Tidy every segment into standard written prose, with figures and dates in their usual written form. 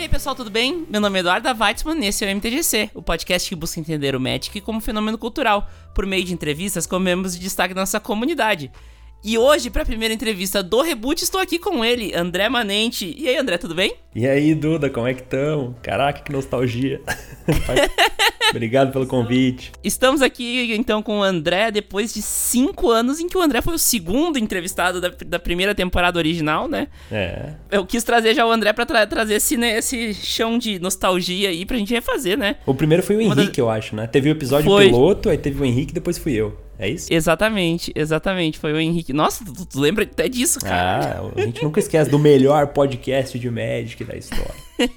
aí, pessoal, tudo bem? Meu nome é Eduardo Weitzman e esse é o MTGC, o podcast que busca entender o Magic como fenômeno cultural, por meio de entrevistas com membros de destaque da nossa comunidade. E hoje, para a primeira entrevista do Reboot, estou aqui com ele, André Manente. E aí, André, tudo bem? E aí, Duda, como é que estão? Caraca, que nostalgia. Obrigado pelo convite. Estamos aqui, então, com o André, depois de 5 anos em que o André foi o segundo entrevistado da primeira temporada original, né? É. Eu quis trazer já o André pra trazer esse chão de nostalgia aí pra gente refazer, né? O primeiro foi o Henrique, eu acho, né? Teve o episódio piloto, aí teve o Henrique, depois fui eu. É isso? Exatamente. Foi o Henrique. Nossa, tu lembra até disso, cara. A gente nunca esquece do melhor podcast de Magic da história.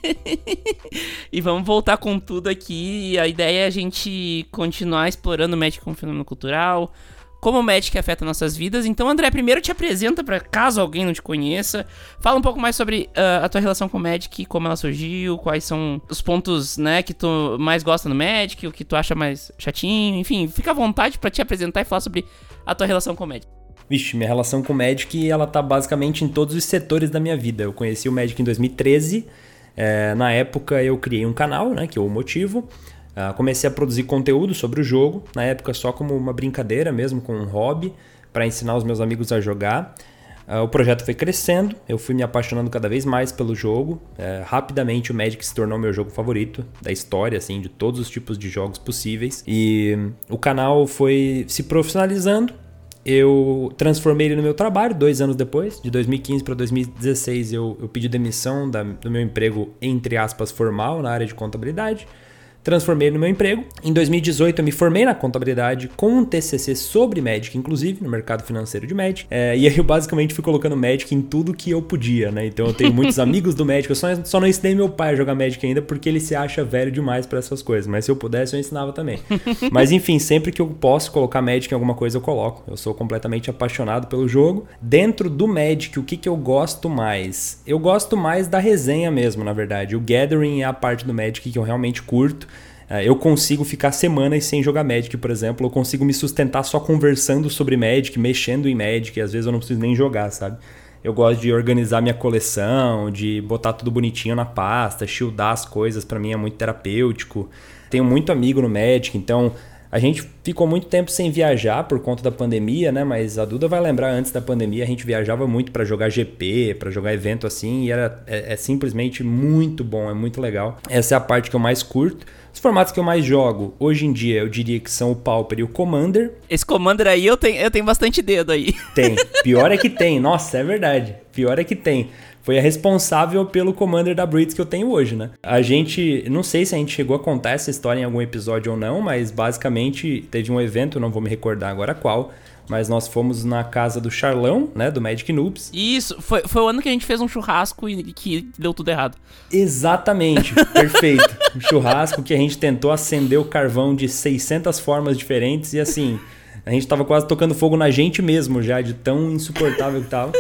E vamos voltar com tudo aqui. A ideia é a gente continuar explorando o Magic como fenômeno cultural, como o Magic afeta nossas vidas. Então, André, primeiro te apresenta para caso alguém não te conheça. Fala um pouco mais sobre a tua relação com o Magic, como ela surgiu, quais são os pontos, né, que tu mais gosta no Magic, o que tu acha mais chatinho. Enfim, fica à vontade para te apresentar e falar sobre a tua relação com o Magic. Vixe, minha relação com o Magic, ela tá basicamente em todos os setores da minha vida. Eu conheci o Magic em 2013. Na época eu criei um canal, né, que é o Motivo. Comecei a produzir conteúdo sobre o jogo, na época só como uma brincadeira mesmo, com um hobby, para ensinar os meus amigos a jogar. O projeto foi crescendo, eu fui me apaixonando cada vez mais pelo jogo. Rapidamente o Magic se tornou meu jogo favorito da história, assim, de todos os tipos de jogos possíveis. E o canal foi se profissionalizando. Eu transformei ele no meu trabalho 2 anos depois, de 2015 para 2016 eu pedi demissão do meu emprego, entre aspas, formal, na área de contabilidade. Transformei no meu emprego. Em 2018 eu me formei na contabilidade com um TCC sobre Magic, inclusive, no mercado financeiro de Magic. E aí eu basicamente fui colocando Magic em tudo que eu podia, né? Então eu tenho muitos amigos do Magic. Eu só não ensinei meu pai a jogar Magic ainda porque ele se acha velho demais para essas coisas. Mas se eu pudesse eu ensinava também. Mas enfim, sempre que eu posso colocar Magic em alguma coisa eu coloco. Eu sou completamente apaixonado pelo jogo. Dentro do Magic, o que eu gosto mais? Eu gosto mais da resenha mesmo, na verdade. O Gathering é a parte do Magic que eu realmente curto. Eu consigo ficar semanas sem jogar Magic, por exemplo. Eu consigo me sustentar só conversando sobre Magic, mexendo em Magic. E às vezes eu não preciso nem jogar, sabe? Eu gosto de organizar minha coleção, de botar tudo bonitinho na pasta, shieldar as coisas. Pra mim é muito terapêutico. Tenho muito amigo no Magic, então a gente ficou muito tempo sem viajar por conta da pandemia, né? Mas a Duda vai lembrar, antes da pandemia a gente viajava muito pra jogar GP, pra jogar evento assim. E é simplesmente muito bom, é muito legal. Essa é a parte que eu mais curto. Os formatos que eu mais jogo, hoje em dia, eu diria que são o Pauper e o Commander. Esse Commander aí, eu tenho bastante dedo aí. Tem. Pior é que tem. Nossa, é verdade. Pior é que tem. Foi a responsável pelo Commander da Breeds que eu tenho hoje, né? A gente, não sei se a gente chegou a contar essa história em algum episódio ou não, mas basicamente teve um evento, não vou me recordar agora qual, mas nós fomos na casa do Charlão, né, do Magic Noobs. Isso, foi o ano que a gente fez um churrasco e que deu tudo errado. Exatamente, perfeito. Um churrasco que a gente tentou acender o carvão de 600 formas diferentes e assim, a gente tava quase tocando fogo na gente mesmo já, de tão insuportável que tava.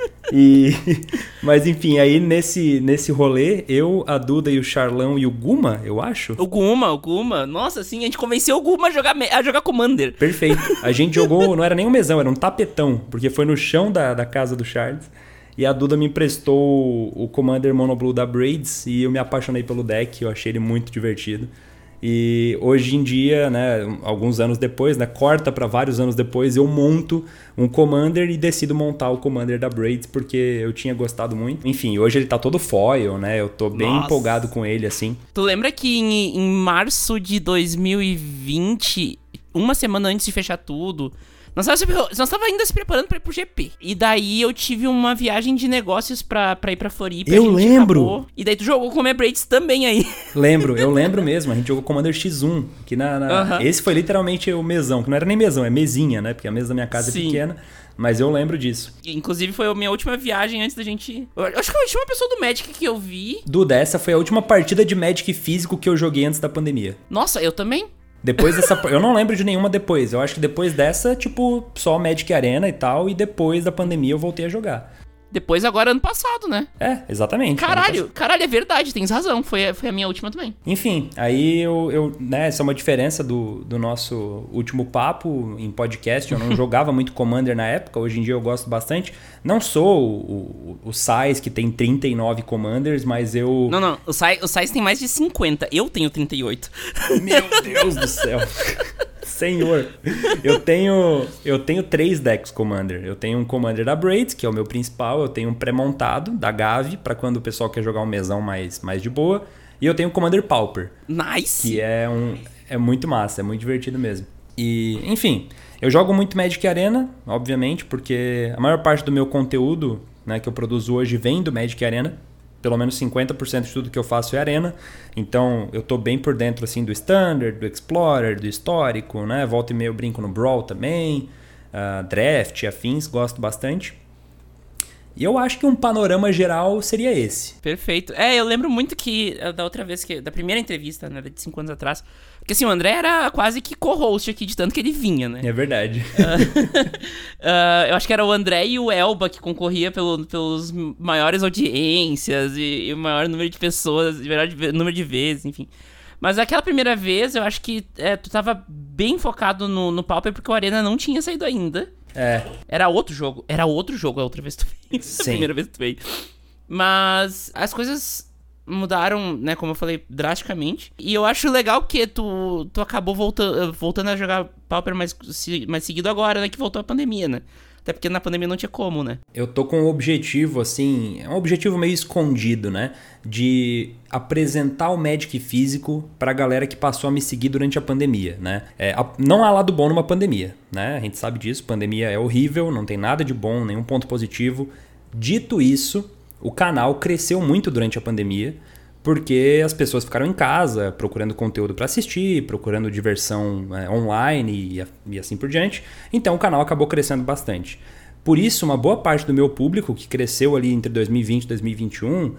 Mas enfim, aí nesse rolê, eu, a Duda e o Charlão e o Guma, eu acho. O Guma. Nossa, sim, a gente convenceu o Guma a jogar Commander. Perfeito. A gente jogou, não era nem um mesão, era um tapetão, porque foi no chão da casa do Charles. E a Duda me emprestou o Commander Mono Blue da Braids e eu me apaixonei pelo deck, eu achei ele muito divertido. E hoje em dia, né, alguns anos depois, né, corta para vários anos depois, eu monto um Commander e decido montar o Commander da Braids porque eu tinha gostado muito. Enfim, hoje ele tá todo foil, né, eu tô bem empolgado com ele, assim. Tu lembra que em março de 2020, uma semana antes de fechar tudo, nós tava ainda se preparando pra ir pro GP. E daí eu tive uma viagem de negócios pra ir pra Floripa. Eu lembro! Acabou. E daí tu jogou com o Braids também aí. Eu lembro mesmo. A gente jogou Commander X1. Que Esse foi literalmente o mesão. Que não era nem mesão, é mesinha, né? Porque a mesa da minha casa é pequena. Mas eu lembro disso. Inclusive foi a minha última viagem antes da gente... Eu acho que foi a última pessoa do Magic que eu vi. Duda, essa foi a última partida de Magic físico que eu joguei antes da pandemia. Nossa, eu também. Depois dessa... Eu não lembro de nenhuma depois. Eu acho que depois dessa, tipo, só Magic Arena e tal. E depois da pandemia eu voltei a jogar. Depois agora ano passado, né? É, exatamente. Caralho, é verdade, tens razão. Foi a minha última também. Enfim, aí né, essa é uma diferença do nosso último papo em podcast. Eu não jogava muito Commander na época, hoje em dia eu gosto bastante. Não sou o o Sais, que tem 39 Commanders, mas eu... Não, o Sais tem mais de 50, eu tenho 38. Meu Deus do céu. Senhor. Eu tenho 3 decks Commander. Eu tenho um Commander da Braids, que é o meu principal. Eu tenho um pré-montado da Gavi, para quando o pessoal quer jogar um mesão mais de boa. E eu tenho o Commander Pauper. Nice! Que é muito massa, é muito divertido mesmo. E, enfim, eu jogo muito Magic Arena, obviamente, porque a maior parte do meu conteúdo, né, que eu produzo hoje vem do Magic Arena. Pelo menos 50% de tudo que eu faço é Arena. Então, eu tô bem por dentro assim, do Standard, do Explorer, do Histórico, né? Volta e meia eu brinco no Brawl também. Draft, afins, gosto bastante. E eu acho que um panorama geral seria esse. Perfeito. Eu lembro muito que da outra vez, da primeira entrevista, né, de 5 anos atrás, porque assim, o André era quase que co-host aqui, de tanto que ele vinha, né? É verdade. Eu acho que era o André e o Elba que concorria pelos maiores audiências e o maior número de pessoas, o maior número de vezes, enfim. Mas aquela primeira vez, eu acho que tu tava bem focado no Pauper, porque o Arena não tinha saído ainda. Era outro jogo a outra vez que tu veio. A primeira vez que tu veio. Mas as coisas mudaram, né, como eu falei, drasticamente. E eu acho legal que tu acabou voltando a jogar Pauper mais seguido agora, né, que voltou a pandemia, né? Até porque na pandemia não tinha como, né? Eu tô com um objetivo, assim, é um objetivo meio escondido, né? De apresentar o Magic físico pra galera que passou a me seguir durante a pandemia, né? Não há lado bom numa pandemia, né? A gente sabe disso, pandemia é horrível, não tem nada de bom, nenhum ponto positivo. Dito isso, o canal cresceu muito durante a pandemia, porque as pessoas ficaram em casa procurando conteúdo para assistir, procurando diversão online e assim por diante. Então o canal acabou crescendo bastante. Por isso, uma boa parte do meu público, que cresceu ali entre 2020 e 2021,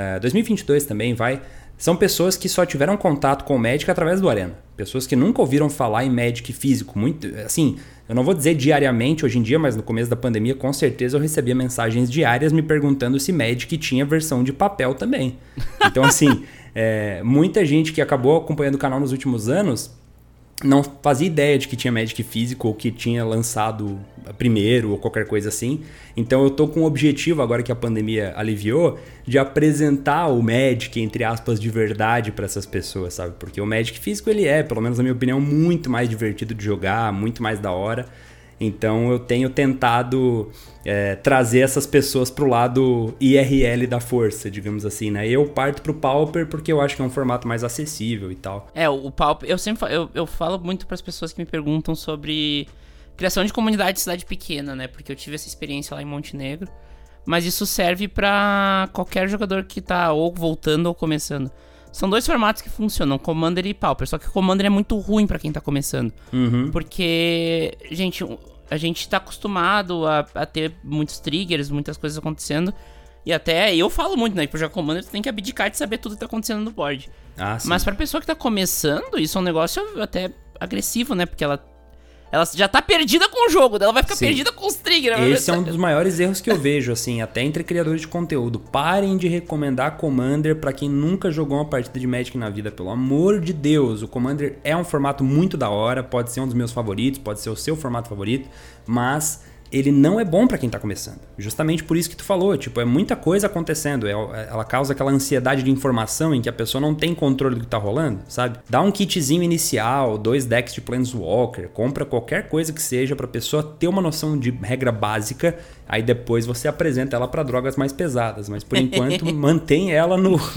2022 também são pessoas que só tiveram contato com o Magic através do Arena. Pessoas que nunca ouviram falar em Magic físico. Muito, assim, eu não vou dizer diariamente hoje em dia, mas no começo da pandemia, com certeza eu recebia mensagens diárias me perguntando se Magic tinha versão de papel também. Então, assim, muita gente que acabou acompanhando o canal nos últimos anos não fazia ideia de que tinha Magic físico ou que tinha lançado primeiro ou qualquer coisa assim. Então eu tô com o objetivo, agora que a pandemia aliviou, de apresentar o Magic, entre aspas, de verdade para essas pessoas, sabe? Porque o Magic físico, ele pelo menos na minha opinião, muito mais divertido de jogar, muito mais da hora. Então eu tenho tentado trazer essas pessoas pro lado IRL da força, digamos assim, né? Eu parto pro Pauper porque eu acho que é um formato mais acessível e tal. O Pauper, eu falo muito pras pessoas que me perguntam sobre criação de comunidade de cidade pequena, né? Porque eu tive essa experiência lá em Montenegro. Mas isso serve pra qualquer jogador que tá ou voltando ou começando. São 2 formatos que funcionam, Commander e Pauper. Só que o Commander é muito ruim pra quem tá começando. Uhum. Porque, gente, a gente tá acostumado a ter muitos triggers, muitas coisas acontecendo. E até eu falo muito, né? Pra jogar Commander, tu tem que abdicar de saber tudo que tá acontecendo no board. Mas pra pessoa que tá começando, isso é um negócio até agressivo, né? Porque ela já tá perdida com o jogo, ela vai ficar perdida com os triggers. Esse é um dos maiores erros que eu vejo, assim, até entre criadores de conteúdo. Parem de recomendar Commander pra quem nunca jogou uma partida de Magic na vida, pelo amor de Deus. O Commander é um formato muito da hora, pode ser um dos meus favoritos, pode ser o seu formato favorito, mas ele não é bom pra quem tá começando. Justamente por isso que tu falou, tipo, é muita coisa acontecendo. Ela causa aquela ansiedade de informação em que a pessoa não tem controle do que tá rolando, sabe? Dá um kitzinho inicial, 2 decks de Planeswalker, compra qualquer coisa que seja pra pessoa ter uma noção de regra básica, aí depois você apresenta ela pra drogas mais pesadas. Mas por enquanto, mantém ela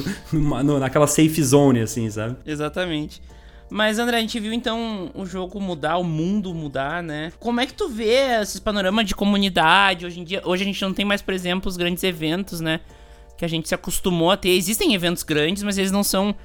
naquela safe zone, assim, sabe? Exatamente. Mas, André, a gente viu, então, o jogo mudar, o mundo mudar, né? Como é que tu vê esses panoramas de comunidade? Hoje a gente não tem mais, por exemplo, os grandes eventos, né? Que a gente se acostumou a ter. Existem eventos grandes, mas eles não são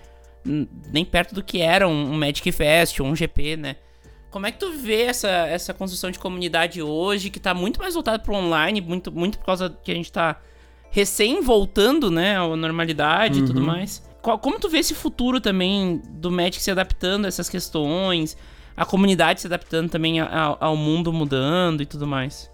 nem perto do que era um Magic Fest ou um GP, né? Como é que tu vê essa construção de comunidade hoje, que tá muito mais voltada pro online, muito por causa que a gente tá recém voltando, né, à normalidade e tudo mais? Como tu vê esse futuro também do Magic se adaptando a essas questões, a comunidade se adaptando também ao mundo mudando e tudo mais?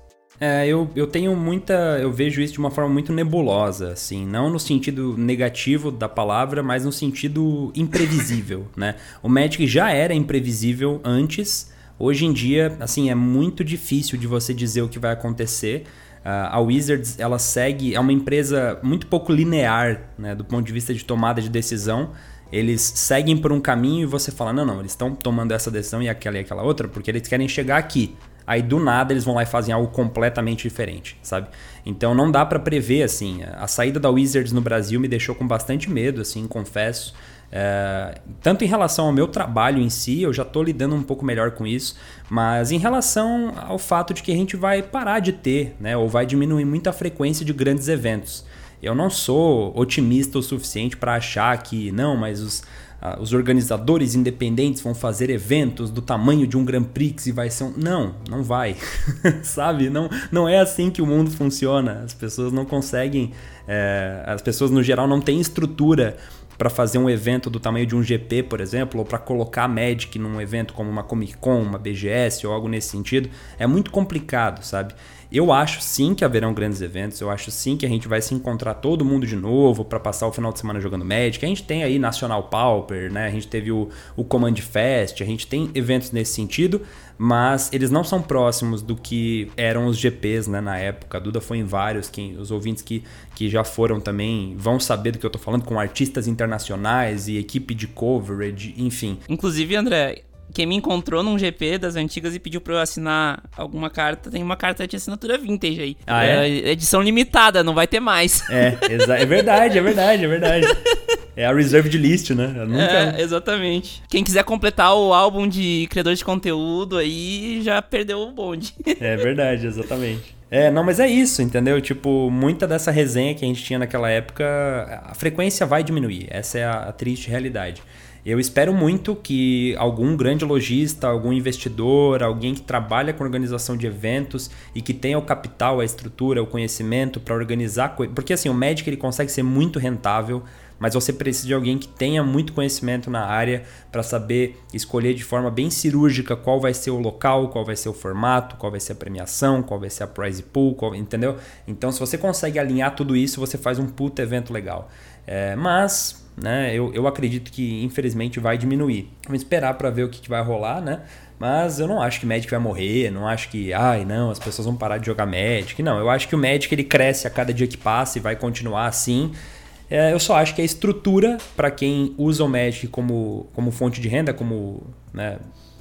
Eu tenho eu vejo isso de uma forma muito nebulosa, assim, não no sentido negativo da palavra, mas no sentido imprevisível, né? O Magic já era imprevisível antes, hoje em dia, assim, é muito difícil de você dizer o que vai acontecer. A Wizards, ela segue, é uma empresa muito pouco linear, né, do ponto de vista de tomada de decisão. Eles seguem por um caminho e você fala, não, eles estão tomando essa decisão e aquela outra porque eles querem chegar aqui. Aí do nada eles vão lá e fazem algo completamente diferente, sabe? Então não dá pra prever, assim. A saída da Wizards no Brasil me deixou com bastante medo, assim, confesso. Tanto em relação ao meu trabalho em si, eu já tô lidando um pouco melhor com isso, mas em relação ao fato de que a gente vai parar de ter, né, ou vai diminuir muito a frequência de grandes eventos. Eu não sou otimista o suficiente para achar que, não, mas os organizadores independentes vão fazer eventos do tamanho de um Grand Prix e vai ser um... Não vai. Sabe? Não é assim que o mundo funciona. As pessoas não conseguem... as pessoas, no geral, não têm estrutura para fazer um evento do tamanho de um GP, por exemplo, ou para colocar Magic num evento como uma Comic Con, uma BGS ou algo nesse sentido. É muito complicado, sabe? Eu acho sim que haverão grandes eventos, eu acho sim que a gente vai se encontrar todo mundo de novo para passar o final de semana jogando Magic. A gente tem aí National Pauper, né? A gente teve o Command Fest, a gente tem eventos nesse sentido, mas eles não são próximos do que eram os GPs, né, na época. A Duda foi em vários, os ouvintes que já foram também vão saber do que eu tô falando, com artistas internacionais e equipe de coverage, enfim. Inclusive, André, quem me encontrou num GP das antigas e pediu pra eu assinar alguma carta, tem uma carta de assinatura vintage aí. Ah, é? Edição limitada, não vai ter mais. É verdade. É a Reserved List, né? Exatamente. Quem quiser completar o álbum de criadores de conteúdo aí, já perdeu o bonde. É verdade, exatamente. Não, mas é isso, entendeu? Tipo, muita dessa resenha que a gente tinha naquela época, a frequência vai diminuir. Essa é a triste realidade. Eu espero muito que algum grande lojista, algum investidor, alguém que trabalha com organização de eventos e que tenha o capital, a estrutura, o conhecimento para organizar coisas. Porque assim, o Magic ele consegue ser muito rentável, mas você precisa de alguém que tenha muito conhecimento na área para saber escolher de forma bem cirúrgica qual vai ser o local, qual vai ser o formato, qual vai ser a premiação, qual vai ser a prize pool, entendeu? Então, se você consegue alinhar tudo isso, você faz um puta evento legal. Mas, né, eu acredito que infelizmente vai diminuir. Vamos esperar para ver o que vai rolar, né? Mas eu não acho que Magic vai morrer, não acho que, as pessoas vão parar de jogar Magic. Não, eu acho que o Magic ele cresce a cada dia que passa e vai continuar assim. Eu só acho que a estrutura para quem usa o Magic como fonte de renda, né,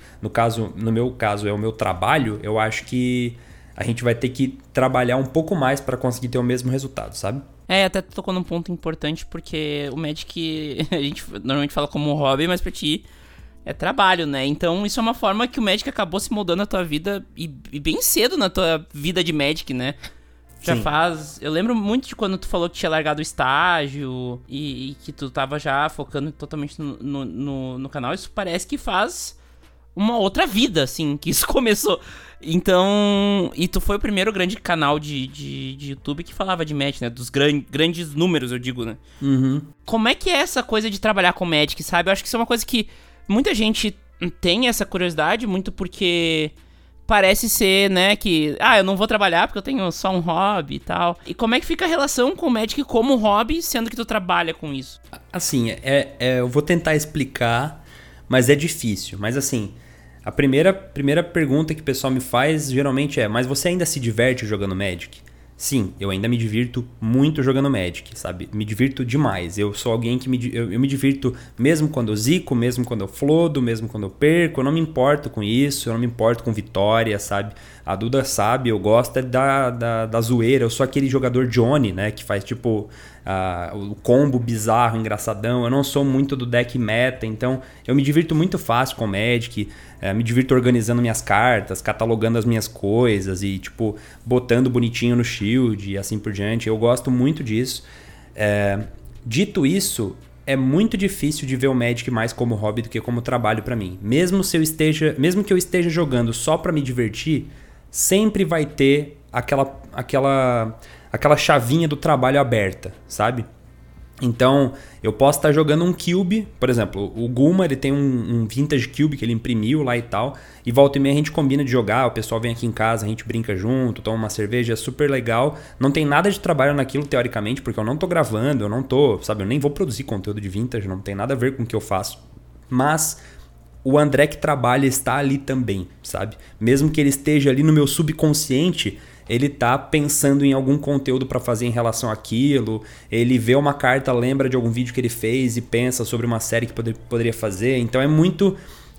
no meu caso é o meu trabalho, eu acho que a gente vai ter que trabalhar um pouco mais para conseguir ter o mesmo resultado, sabe? Até tocou num ponto importante, porque o Magic, a gente normalmente fala como hobby, mas pra ti é trabalho, né? Então isso é uma forma que o Magic acabou se moldando na tua vida e bem cedo na tua vida de Magic, né? Já faz... Eu lembro muito de quando tu falou que tinha largado o estágio e que tu tava já focando totalmente no canal. Isso parece que faz uma outra vida, assim, que isso começou. Então... E tu foi o primeiro grande canal de YouTube que falava de Magic, né? Dos grandes números, eu digo, né? Uhum. Como é que é essa coisa de trabalhar com Magic, sabe? Eu acho que isso é uma coisa que muita gente tem essa curiosidade, muito porque... Parece ser, né, que... eu não vou trabalhar porque eu tenho só um hobby e tal. E como é que fica a relação com o Magic como hobby, sendo que tu trabalha com isso? Assim, eu vou tentar explicar, mas é difícil. Mas assim, a primeira pergunta que o pessoal me faz geralmente é: mas você ainda se diverte jogando Magic? Sim, eu ainda me divirto muito jogando Magic, sabe? Me divirto demais. Eu sou alguém que eu me divirto mesmo quando eu zico, mesmo quando eu flodo, mesmo quando eu perco. Eu não me importo com isso, eu não me importo com vitória, sabe? A Duda sabe, eu gosto da zoeira. Eu sou aquele jogador Johnny, né? Que faz tipo o combo bizarro, engraçadão. Eu não sou muito do deck meta, então eu me divirto muito fácil com o Magic. Me divirto organizando minhas cartas, catalogando as minhas coisas e tipo botando bonitinho no shield e assim por diante. Eu gosto muito disso. Dito isso, é muito difícil de ver o Magic mais como hobby do que como trabalho pra mim. Mesmo que eu esteja jogando só pra me divertir, sempre vai ter aquela chavinha do trabalho aberta, sabe? Então, eu posso estar jogando um Cube, por exemplo, o Guma, ele tem um Vintage Cube que ele imprimiu lá e tal, e volta e meia a gente combina de jogar, o pessoal vem aqui em casa, a gente brinca junto, toma uma cerveja, é super legal. Não tem nada de trabalho naquilo, teoricamente, porque eu não tô gravando, eu nem vou produzir conteúdo de Vintage, não tem nada a ver com o que eu faço. Mas o André que trabalha está ali também, sabe? Mesmo que ele esteja ali no meu subconsciente, ele tá pensando em algum conteúdo para fazer em relação àquilo, ele vê uma carta, lembra de algum vídeo que ele fez e pensa sobre uma série que poderia fazer. Então é muito...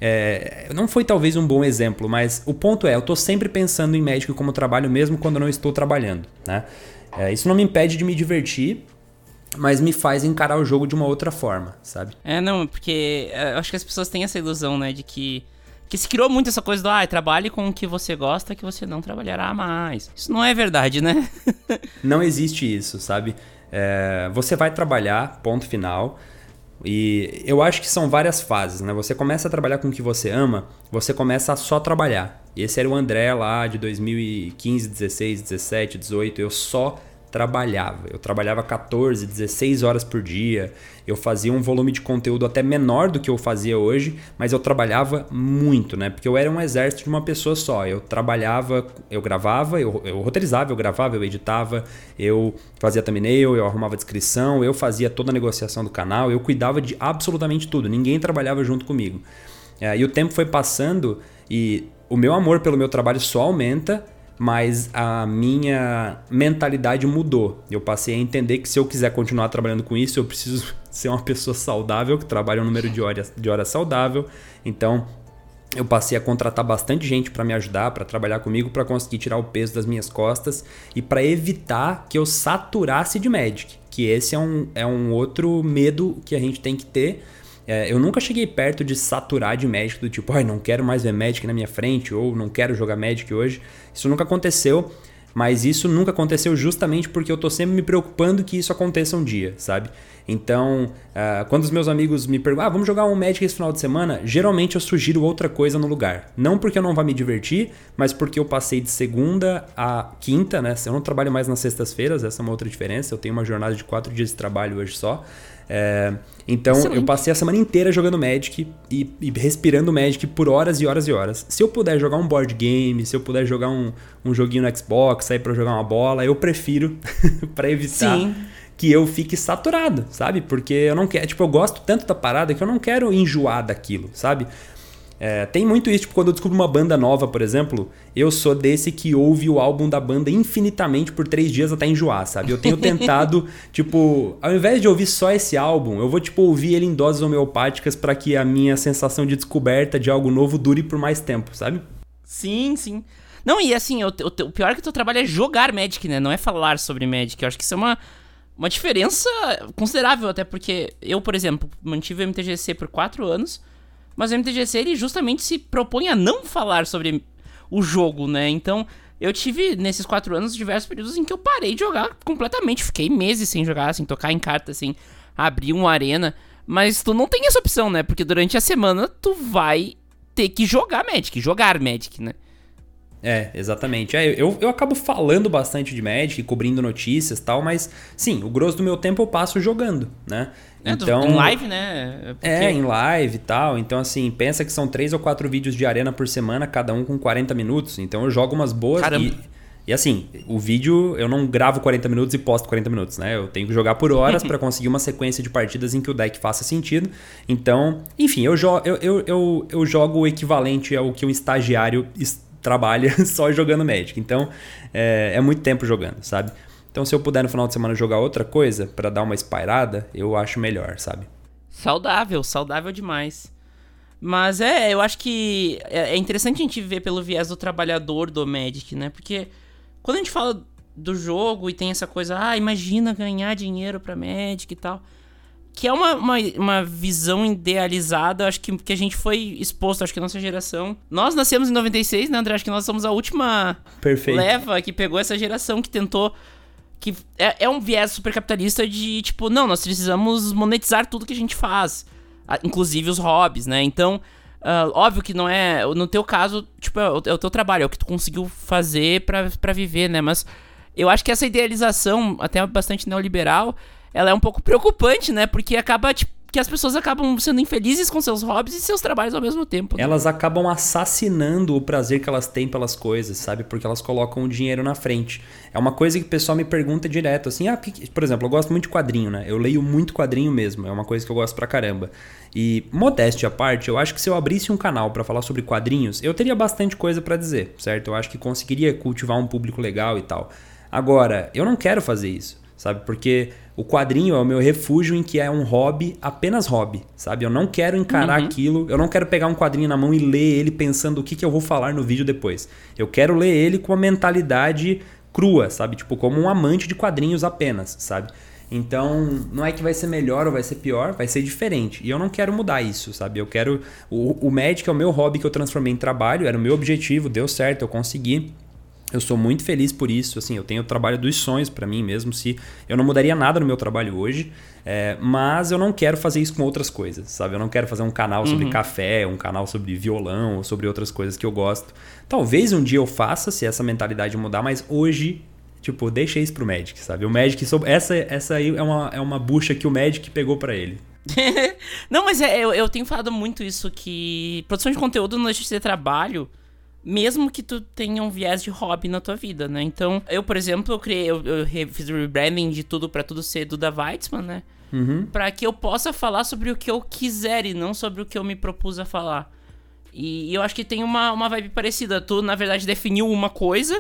não foi talvez um bom exemplo, mas o ponto é, eu tô sempre pensando em Magic como trabalho mesmo quando eu não estou trabalhando, né? Isso não me impede de me divertir, mas me faz encarar o jogo de uma outra forma, sabe? Não, porque eu acho que as pessoas têm essa ilusão, né, de que se criou muito essa coisa do, trabalhe com o que você gosta que você não trabalhará mais. Isso não é verdade, né? Não existe isso, sabe? Você vai trabalhar, ponto final. E eu acho que são várias fases, né? Você começa a trabalhar com o que você ama, você começa a só trabalhar. E esse era o André lá de 2015, 16, 17, 18, eu só trabalhava. Eu trabalhava 14, 16 horas por dia, eu fazia um volume de conteúdo até menor do que eu fazia hoje, mas eu trabalhava muito, né? Porque eu era um exército de uma pessoa só. Eu trabalhava, eu gravava, eu roteirizava, eu gravava, eu editava, eu fazia thumbnail, eu arrumava descrição, eu fazia toda a negociação do canal, eu cuidava de absolutamente tudo. Ninguém trabalhava junto comigo. E o tempo foi passando e o meu amor pelo meu trabalho só aumenta, mas a minha mentalidade mudou. Eu passei a entender que se eu quiser continuar trabalhando com isso, eu preciso ser uma pessoa saudável, que trabalha um número de horas saudável. Então, eu passei a contratar bastante gente para me ajudar, para trabalhar comigo, para conseguir tirar o peso das minhas costas e para evitar que eu saturasse de Magic, que esse é um outro medo que a gente tem que ter. Eu nunca cheguei perto de saturar de Magic, do tipo, não quero mais ver Magic na minha frente, ou não quero jogar Magic hoje. Isso nunca aconteceu, mas isso nunca aconteceu justamente porque eu tô sempre me preocupando que isso aconteça um dia, sabe? Então, quando os meus amigos me perguntam, vamos jogar um Magic esse final de semana? Geralmente eu sugiro outra coisa no lugar. Não porque eu não vá me divertir, mas porque eu passei de segunda a quinta, né? Eu não trabalho mais nas sextas-feiras, essa é uma outra diferença. Eu tenho uma jornada de 4 dias de trabalho hoje só. Então excelente. Eu passei a semana inteira jogando Magic e respirando Magic por horas e horas e horas. Se eu puder jogar um board game, se eu puder jogar um joguinho no Xbox, sair pra jogar uma bola, eu prefiro pra evitar Sim. que eu fique saturado, sabe? Porque eu não quero, eu gosto tanto da parada que eu não quero enjoar daquilo, sabe? Tem muito isso, quando eu descubro uma banda nova, por exemplo, eu sou desse que ouve o álbum da banda infinitamente por 3 dias até enjoar, sabe? Eu tenho tentado, ao invés de ouvir só esse álbum, eu vou, ouvir ele em doses homeopáticas para que a minha sensação de descoberta de algo novo dure por mais tempo, sabe? Sim, sim. Não, e assim, o pior é que o teu trabalho é jogar Magic, né? Não é falar sobre Magic. Eu acho que isso é uma diferença considerável, até porque eu, por exemplo, mantive o MTGC por 4 anos, mas o MTGC, ele justamente se propõe a não falar sobre o jogo, né? Então, eu tive, nesses 4 anos, diversos períodos em que eu parei de jogar completamente. Fiquei meses sem jogar, sem tocar em carta, sem abrir uma arena. Mas tu não tem essa opção, né? Porque durante a semana, tu vai ter que jogar Magic, né? Exatamente. Eu acabo falando bastante de Magic, cobrindo notícias e tal, mas sim, o grosso do meu tempo eu passo jogando, né? Então, em live, né? Em live e tal. Então, assim, pensa que são 3 ou 4 vídeos de arena por semana, cada um com 40 minutos. Então, eu jogo umas boas. Caramba. E assim, o vídeo eu não gravo 40 minutos e posto 40 minutos, né? Eu tenho que jogar por horas para conseguir uma sequência de partidas em que o deck faça sentido. Então, enfim, eu jogo o equivalente ao que um estagiário trabalha só jogando Magic. Então, é muito tempo jogando, sabe? Então, se eu puder no final de semana jogar outra coisa pra dar uma espairada, eu acho melhor, sabe? Saudável demais. Mas eu acho que é interessante a gente ver pelo viés do trabalhador do Magic, né? Porque quando a gente fala do jogo e tem essa coisa, imagina ganhar dinheiro pra Magic e tal, que é uma visão idealizada, acho que a gente foi exposto, acho que a nossa geração... Nós nascemos em 96, né, André? Acho que nós somos a última leva que pegou essa geração que tentou... Que é um viés super capitalista de, não, nós precisamos monetizar tudo que a gente faz, inclusive os hobbies, né? Então, óbvio que não é... No teu caso, é o teu trabalho, é o que tu conseguiu fazer pra viver, né? Mas eu acho que essa idealização, até bastante neoliberal, ela é um pouco preocupante, né? Porque acaba que as pessoas acabam sendo infelizes com seus hobbies e seus trabalhos ao mesmo tempo. Né? Elas acabam assassinando o prazer que elas têm pelas coisas, sabe? Porque elas colocam o dinheiro na frente. É uma coisa que o pessoal me pergunta direto, assim, por exemplo, eu gosto muito de quadrinho, né? Eu leio muito quadrinho mesmo, é uma coisa que eu gosto pra caramba. E, modéstia à parte, eu acho que se eu abrisse um canal pra falar sobre quadrinhos, eu teria bastante coisa pra dizer, certo? Eu acho que conseguiria cultivar um público legal e tal. Agora, eu não quero fazer isso, sabe? Porque o quadrinho é o meu refúgio em que é um hobby, apenas hobby, sabe? Eu não quero encarar aquilo, eu não quero pegar um quadrinho na mão e ler ele pensando o que eu vou falar no vídeo depois. Eu quero ler ele com uma mentalidade crua, sabe? Tipo, como um amante de quadrinhos apenas, sabe? Então, não é que vai ser melhor ou vai ser pior, vai ser diferente. E eu não quero mudar isso, sabe? Eu quero... O Magic é o meu hobby que eu transformei em trabalho, era o meu objetivo, deu certo, eu consegui. Eu sou muito feliz por isso, assim, eu tenho o trabalho dos sonhos pra mim mesmo, se eu não mudaria nada no meu trabalho hoje, mas eu não quero fazer isso com outras coisas, sabe? Eu não quero fazer um canal sobre café, um canal sobre violão, ou sobre outras coisas que eu gosto. Talvez um dia eu faça, se essa mentalidade mudar, mas hoje, tipo, deixa isso pro Magic, sabe? O Magic, essa aí é uma bucha que o Magic pegou pra ele. Não, mas eu tenho falado muito isso, que produção de conteúdo não deixa de ser trabalho, mesmo que tu tenha um viés de hobby na tua vida, né? Então, eu, por exemplo, eu fiz o rebranding de tudo pra tudo ser Duda Weitzman, né? Pra que eu possa falar sobre o que eu quiser e não sobre o que eu me propus a falar. E eu acho que tem uma vibe parecida. Tu, na verdade, definiu uma coisa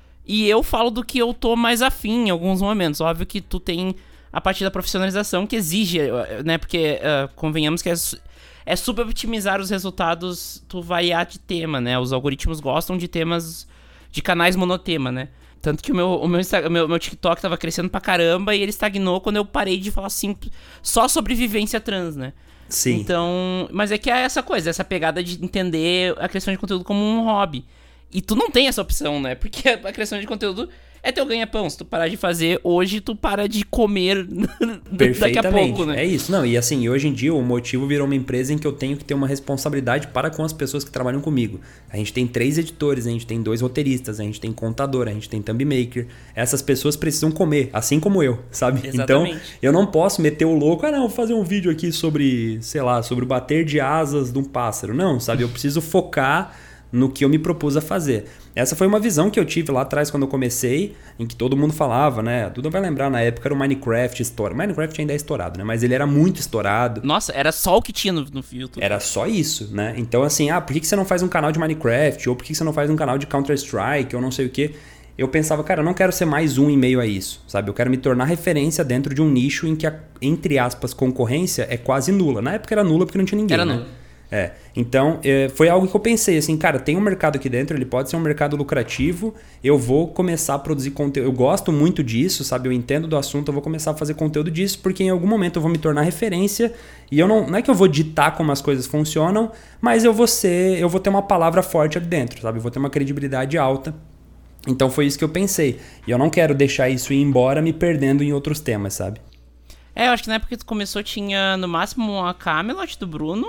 e eu falo do que eu tô mais afim em alguns momentos. Óbvio que tu tem a parte da profissionalização que exige, né? Porque, convenhamos que é suboptimizar os resultados, tu variar de tema, né? Os algoritmos gostam de temas, de canais monotema, né? Tanto que o meu TikTok tava crescendo pra caramba e ele estagnou quando eu parei de falar só sobre vivência trans, né? Sim. Então, mas é que é essa coisa, essa pegada de entender a criação de conteúdo como um hobby. E tu não tem essa opção, né? Porque a criação de conteúdo é teu ganha-pão. Se tu parar de fazer hoje, tu para de comer daqui a pouco, né? É isso. Não, e assim, hoje em dia o Motivo virou uma empresa em que eu tenho que ter uma responsabilidade para com as pessoas que trabalham comigo. A gente tem 3 editores, a gente tem 2 roteiristas, a gente tem contador, a gente tem thumb maker. Essas pessoas precisam comer, assim como eu, sabe? Exatamente. Então, eu não posso meter o louco, vou fazer um vídeo aqui sobre, sei lá, sobre o bater de asas de um pássaro. Não, sabe? Eu preciso focar no que eu me propus a fazer. Essa foi uma visão que eu tive lá atrás quando eu comecei, em que todo mundo falava, né? Tudo vai lembrar, na época era o Minecraft estourado. Minecraft ainda é estourado, né? Mas ele era muito estourado. Nossa, era só o que tinha no YouTube. Era só isso, né? Então assim, por que você não faz um canal de Minecraft? Ou por que você não faz um canal de Counter-Strike? Ou não sei o quê. Eu pensava, cara, eu não quero ser mais um em meio a isso, sabe? Eu quero me tornar referência dentro de um nicho em que a, entre aspas, concorrência é quase nula. Na época era nula porque não tinha ninguém, era né? nula. Então foi algo que eu pensei assim, cara, tem um mercado aqui dentro, ele pode ser um mercado lucrativo, eu vou começar a produzir conteúdo, eu gosto muito disso, sabe, eu entendo do assunto, eu vou começar a fazer conteúdo disso, porque em algum momento eu vou me tornar referência e eu não é que eu vou ditar como as coisas funcionam, mas eu vou ter uma palavra forte ali dentro, sabe, eu vou ter uma credibilidade alta. Então foi isso que eu pensei, e eu não quero deixar isso ir embora me perdendo em outros temas, sabe. Eu acho que na época que tu começou tinha no máximo a Camelot do Bruno.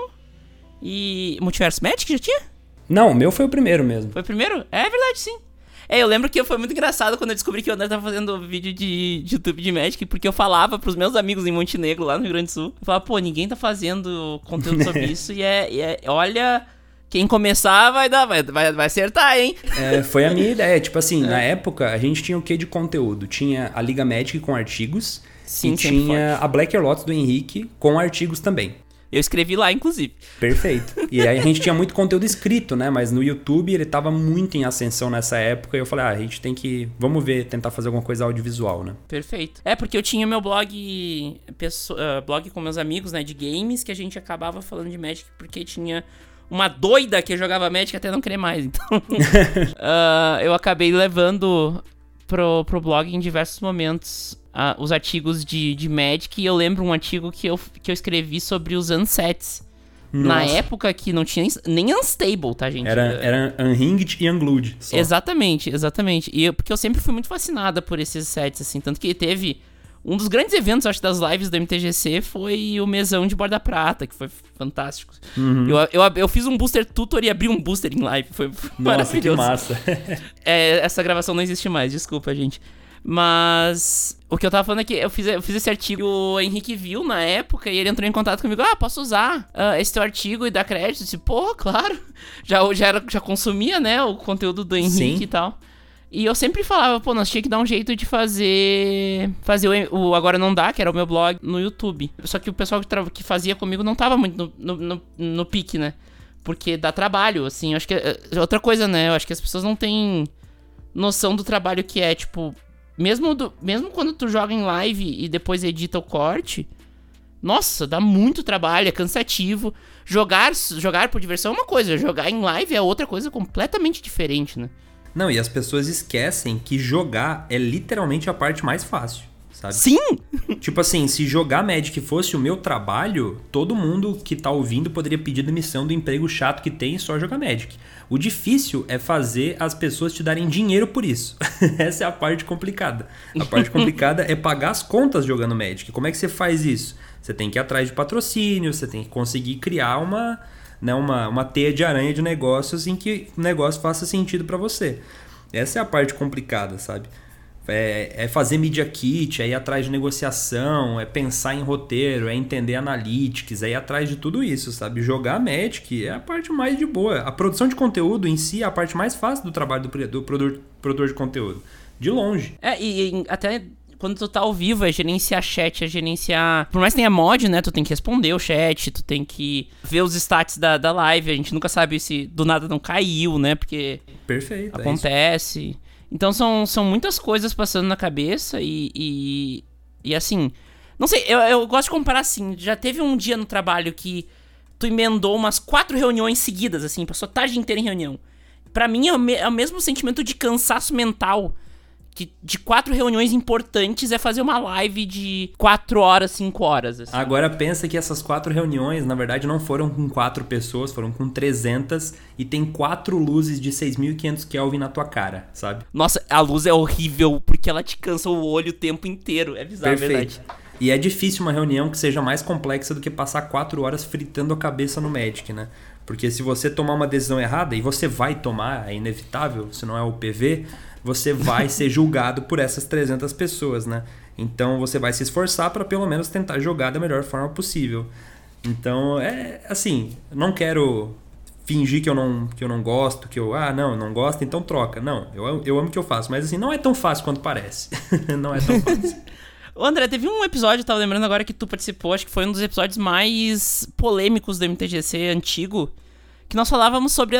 E Multiverso Magic já tinha? Não, o meu foi o primeiro mesmo. Foi o primeiro? É verdade, sim. Eu lembro que foi muito engraçado quando eu descobri que o André tava fazendo vídeo de YouTube de Magic, porque eu falava pros meus amigos em Montenegro, lá no Rio Grande do Sul. Eu falava, pô, ninguém tá fazendo conteúdo sobre isso e olha, quem começar vai acertar, hein? Foi a minha ideia. Tipo assim, na época a gente tinha o que de conteúdo? Tinha a Liga Magic com artigos. Sim, e tinha forte. A Black Lotus do Henrique com artigos também. Eu escrevi lá, inclusive. Perfeito. E aí a gente tinha muito conteúdo escrito, né? Mas no YouTube ele tava muito em ascensão nessa época. E eu falei, a gente tem que... Vamos ver, tentar fazer alguma coisa audiovisual, né? Perfeito. Porque eu tinha meu blog com meus amigos, né? De games, que a gente acabava falando de Magic porque tinha uma doida que jogava Magic até não querer mais. Então, eu acabei levando pro blog em diversos momentos... os artigos de Magic, e eu lembro um artigo que eu escrevi sobre os Unsets. Nossa. Na época que não tinha nem Unstable, tá, gente? Era Unhinged e Unglued. Só. Exatamente. Porque eu sempre fui muito fascinada por esses sets, assim. Tanto que teve... Um dos grandes eventos, acho, das lives do MTGC foi o mesão de Borda Prata, que foi fantástico. Uhum. Eu fiz um booster tutor e abri um booster em live. Foi maravilhoso. Nossa, que massa. Essa gravação não existe mais, desculpa, gente. Mas O que eu tava falando é que eu fiz esse artigo, o Henrique viu na época e ele entrou em contato comigo. Posso usar esse teu artigo e dar crédito? Eu disse, pô, claro. Já consumia, né, o conteúdo do Henrique. Sim. E tal. E eu sempre falava, pô, nós tinha que dar um jeito de fazer o Agora Não Dá, que era o meu blog, no YouTube. Só que o pessoal que fazia comigo não tava muito no pique, né? Porque dá trabalho, assim. Eu acho que outra coisa, né? Eu acho que as pessoas não têm noção do trabalho que é, tipo... Mesmo quando tu joga em live e depois edita o corte, nossa, dá muito trabalho, é cansativo. Jogar por diversão é uma coisa, jogar em live é outra coisa completamente diferente, né? Não, e as pessoas esquecem que jogar é literalmente a parte mais fácil, sabe? Sim! Tipo assim, se jogar Magic fosse o meu trabalho, todo mundo que tá ouvindo poderia pedir demissão do emprego chato que tem e só jogar Magic. O difícil é fazer as pessoas te darem dinheiro por isso. Essa é a parte complicada. A parte complicada é pagar as contas jogando Magic. Como é que você faz isso? Você tem que ir atrás de patrocínio, você tem que conseguir criar uma teia de aranha de negócios em que o negócio faça sentido para você. Essa é a parte complicada, sabe? É fazer media kit, é ir atrás de negociação, é pensar em roteiro, é entender analytics, é ir atrás de tudo isso, sabe? Jogar Magic é a parte mais de boa. A produção de conteúdo em si é a parte mais fácil do trabalho do produtor de conteúdo. De longe. E até quando tu tá ao vivo é gerenciar chat, é gerenciar... Por mais que tenha mod, né? Tu tem que responder o chat, tu tem que ver os stats da live. A gente nunca sabe se do nada não caiu, né? Porque... Perfeito, acontece... Então são muitas coisas passando na cabeça e assim... Não sei, eu gosto de comparar assim. Já teve um dia no trabalho que tu emendou umas 4 reuniões seguidas, assim. Passou a tarde inteira em reunião. Pra mim é o mesmo sentimento de cansaço mental. Que de 4 reuniões importantes é fazer uma live de 4 horas, 5 horas. Assim. Agora pensa que essas 4 reuniões, na verdade, não foram com 4 pessoas, foram com 300 e tem 4 luzes de 6.500 Kelvin na tua cara, sabe? Nossa, a luz é horrível porque ela te cansa o olho o tempo inteiro. É bizarro, é verdade. E é difícil uma reunião que seja mais complexa do que passar 4 horas fritando a cabeça no Magic, né? Porque se você tomar uma decisão errada, e você vai tomar, é inevitável, se não é o PV... você vai ser julgado por essas 300 pessoas, né? Então você vai se esforçar para pelo menos tentar jogar da melhor forma possível. Então, não quero fingir que eu não gosto, eu não gosto, então troca. Não, eu amo o que eu faço, mas assim, não é tão fácil quanto parece. Não é tão fácil. Ô André, teve um episódio, eu tava lembrando agora que tu participou, acho que foi um dos episódios mais polêmicos do MTGC antigo, que nós falávamos sobre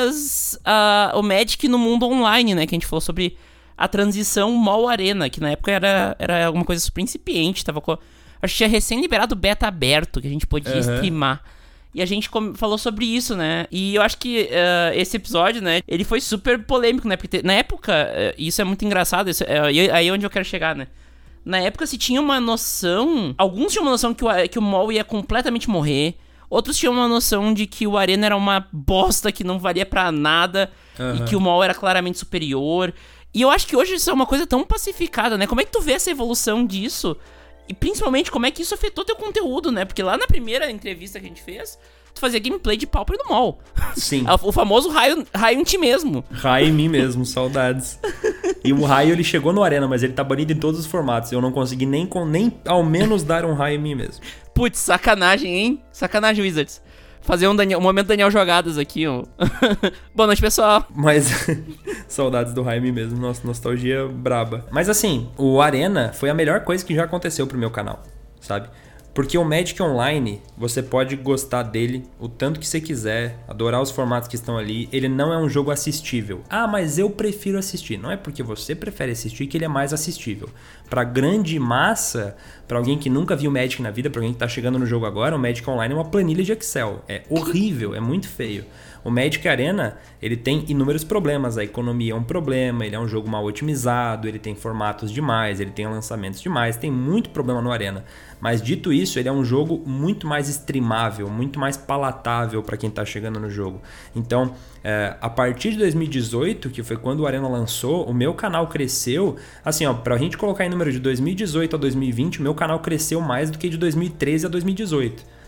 o Magic no mundo online, né? Que a gente falou sobre a transição MOL Arena, que na época era alguma coisa super incipiente, acho que tinha recém liberado o beta aberto, que a gente podia streamar. E a gente falou sobre isso, né? E eu acho que esse episódio, né, ele foi super polêmico, né? Porque na época, isso é muito engraçado, aí é onde eu quero chegar, né? Na época se tinha uma noção, alguns tinham uma noção que o MOL ia completamente morrer, outros tinham uma noção de que o Arena era uma bosta que não valia pra nada, e que o MOL era claramente superior. E eu acho que hoje isso é uma coisa tão pacificada, né? Como é que tu vê essa evolução disso? E principalmente, como é que isso afetou teu conteúdo, né? Porque lá na primeira entrevista que a gente fez, tu fazia gameplay de Pauper no MOL. Sim. O famoso raio em ti mesmo. Raio em mim mesmo, saudades. E o raio, ele chegou no Arena, mas ele tá banido em todos os formatos. Eu não consegui nem ao menos dar um raio em mim mesmo. Putz, sacanagem, hein? Sacanagem, Wizards. Fazer um momento Daniel Jogadas aqui, ó. Boa noite, pessoal. Mas, saudades do Jaime mesmo, nossa, nostalgia braba. Mas assim, o Arena foi a melhor coisa que já aconteceu pro meu canal, sabe? Porque o Magic Online, você pode gostar dele o tanto que você quiser, adorar os formatos que estão ali, ele não é um jogo assistível. Ah, mas eu prefiro assistir. Não é porque você prefere assistir que ele é mais assistível. Pra grande massa, pra alguém que nunca viu Magic na vida, pra alguém que tá chegando no jogo agora, o Magic Online é uma planilha de Excel. É horrível, é muito feio. O Magic Arena, ele tem inúmeros problemas. A economia é um problema, ele é um jogo mal otimizado, ele tem formatos demais, ele tem lançamentos demais, tem muito problema no Arena. Mas dito isso, ele é um jogo muito mais streamável, muito mais palatável para quem está chegando no jogo. Então, a partir de 2018, que foi quando o Arena lançou, o meu canal cresceu. Assim, ó, pra gente colocar em número de 2018 a 2020, o meu canal cresceu mais do que de 2013 a 2018.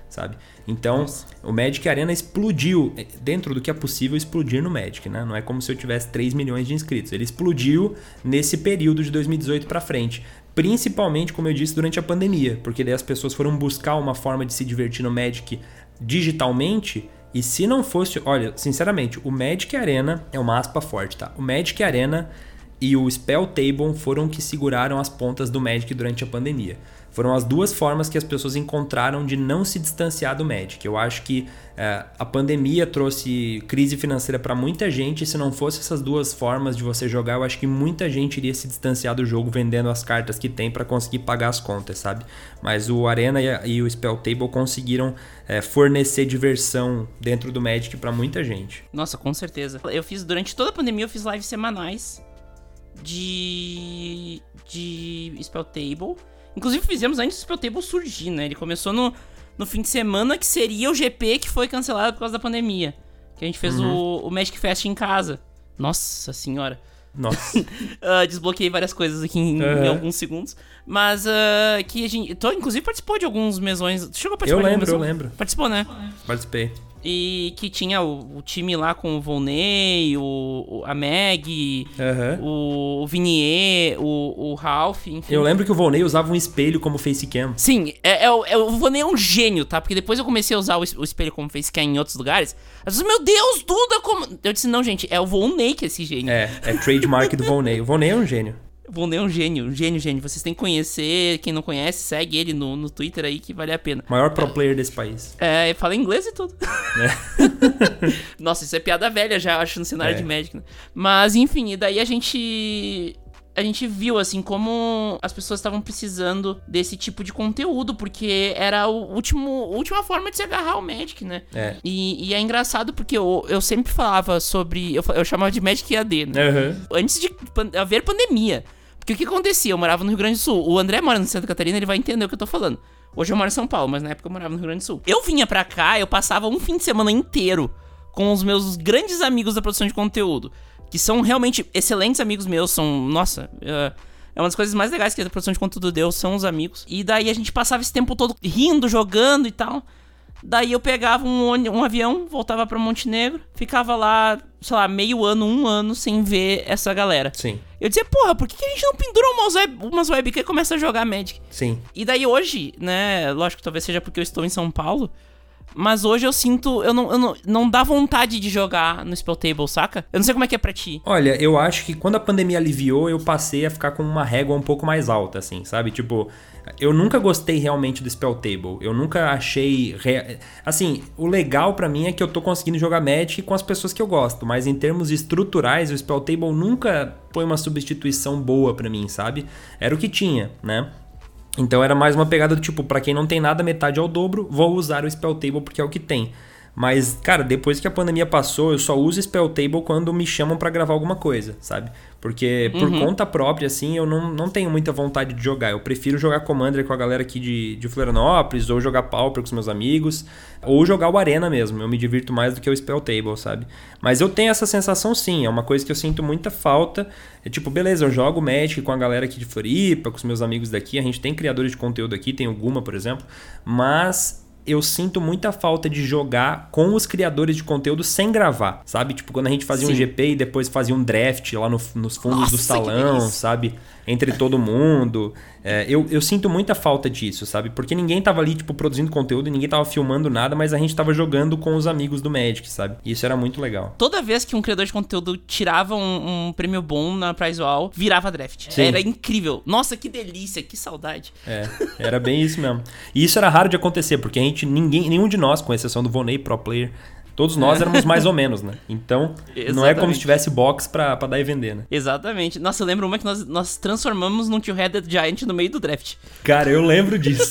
sabe? Então, o Magic Arena explodiu, dentro do que é possível explodir no Magic, né? Não é como se eu tivesse 3 milhões de inscritos. Ele explodiu nesse período de 2018 para frente. Principalmente, como eu disse, durante a pandemia, porque daí as pessoas foram buscar uma forma de se divertir no Magic digitalmente. E se não fosse... Olha, sinceramente, o Magic Arena é uma aspa forte, tá? O Magic Arena e o Spell Table foram que seguraram as pontas do Magic durante a pandemia. Foram as duas formas que as pessoas encontraram de não se distanciar do Magic. Eu acho que a pandemia trouxe crise financeira para muita gente. E se não fosse essas duas formas de você jogar, eu acho que muita gente iria se distanciar do jogo vendendo as cartas que tem para conseguir pagar as contas, sabe? Mas o Arena e o Spell Table conseguiram fornecer diversão dentro do Magic para muita gente. Nossa, com certeza. Eu fiz, durante toda a pandemia, eu fiz lives semanais de Spell Table. Inclusive fizemos antes do Spell Table surgir, né? Ele começou no fim de semana, que seria o GP que foi cancelado por causa da pandemia. Que a gente fez o Magic Fest em casa. Nossa senhora. Nossa. Desbloqueei várias coisas aqui em alguns segundos. Mas que a gente... inclusive participou de alguns mesões. Chegou a participar Eu lembro. Participou, né? Participei. E que tinha o time lá com o Volney, a Meg, o Vinier, o Ralph, enfim. Eu lembro que o Volney usava um espelho como facecam. Sim, o Volney é um gênio, tá? Porque depois eu comecei a usar o espelho como facecam em outros lugares. As pessoas, meu Deus, Duda, como... Eu disse, não, gente, é o Volney que é esse gênio. É trademark do Volney. O Volney é um gênio. O Volney é um gênio. Vocês têm que conhecer. Quem não conhece, segue ele no Twitter aí, que vale a pena. Maior pro player desse país. Fala inglês e tudo. Nossa, isso é piada velha já, acho, no cenário de Magic, né? Mas, enfim, e daí a gente viu, assim, como as pessoas estavam precisando desse tipo de conteúdo, porque era a última forma de se agarrar ao Magic, né? E é engraçado porque eu sempre falava sobre... Eu chamava de Magic EAD, né? Antes de haver pandemia. Porque o que acontecia? Eu morava no Rio Grande do Sul. O André mora em Santa Catarina, ele vai entender o que eu tô falando. Hoje eu moro em São Paulo, mas na época eu morava no Rio Grande do Sul. Eu vinha pra cá, eu passava um fim de semana inteiro com os meus grandes amigos da produção de conteúdo, que são realmente excelentes amigos meus, nossa, é uma das coisas mais legais que a produção de conteúdo deu, são os amigos. E daí a gente passava esse tempo todo rindo, jogando e tal. Daí eu pegava um avião, voltava pra Montenegro, ficava lá, sei lá, meio ano, 1 ano, sem ver essa galera. Sim. Eu dizia, porra, por que a gente não pendura umas webcams e começa a jogar Magic? Sim. E daí hoje, né, lógico, talvez seja porque eu estou em São Paulo, mas hoje eu sinto, eu não dá vontade de jogar no Spell Table, saca? Eu não sei como é que é pra ti. Olha, eu acho que quando a pandemia aliviou, eu passei a ficar com uma régua um pouco mais alta, assim, sabe? Tipo, eu nunca gostei realmente do Spell Table. Eu nunca achei... Assim, o legal pra mim é que eu tô conseguindo jogar Magic com as pessoas que eu gosto, mas em termos estruturais, o Spell Table nunca foi uma substituição boa pra mim, sabe? Era o que tinha, né? Então era mais uma pegada do tipo, pra quem não tem nada, metade ao dobro, vou usar o Spell Table porque é o que tem. Mas, cara, depois que a pandemia passou, eu só uso Spell Table quando me chamam pra gravar alguma coisa, sabe? Porque por conta própria, assim, eu não tenho muita vontade de jogar. Eu prefiro jogar Commander com a galera aqui de Florianópolis, ou jogar Pauper com os meus amigos, ou jogar o Arena mesmo. Eu me divirto mais do que o Spell Table, sabe? Mas eu tenho essa sensação, sim. É uma coisa que eu sinto muita falta. É tipo, beleza, eu jogo Magic com a galera aqui de Floripa, com os meus amigos daqui. A gente tem criadores de conteúdo aqui, tem o Guma, por exemplo. Mas eu sinto muita falta de jogar com os criadores de conteúdo sem gravar, sabe? Tipo, quando a gente fazia um GP e depois fazia um draft lá nos fundos do salão, sabe? Entre todo mundo. Eu sinto muita falta disso, sabe? Porque ninguém tava ali, tipo, produzindo conteúdo, ninguém tava filmando nada, mas a gente tava jogando com os amigos do Magic, sabe? E isso era muito legal. Toda vez que um criador de conteúdo tirava um prêmio bom na Prize Wall, virava draft. Sim. Era incrível. Nossa, que delícia, que saudade. Era bem isso mesmo. E isso era raro de acontecer, porque nenhum de nós, com exceção do Volney, pro player, todos nós éramos mais ou menos, né? Então, não é como se tivesse box pra dar e vender, né? Exatamente. Nossa, eu lembro uma que nós transformamos num Two-Headed Giant no meio do draft. Cara, eu lembro disso.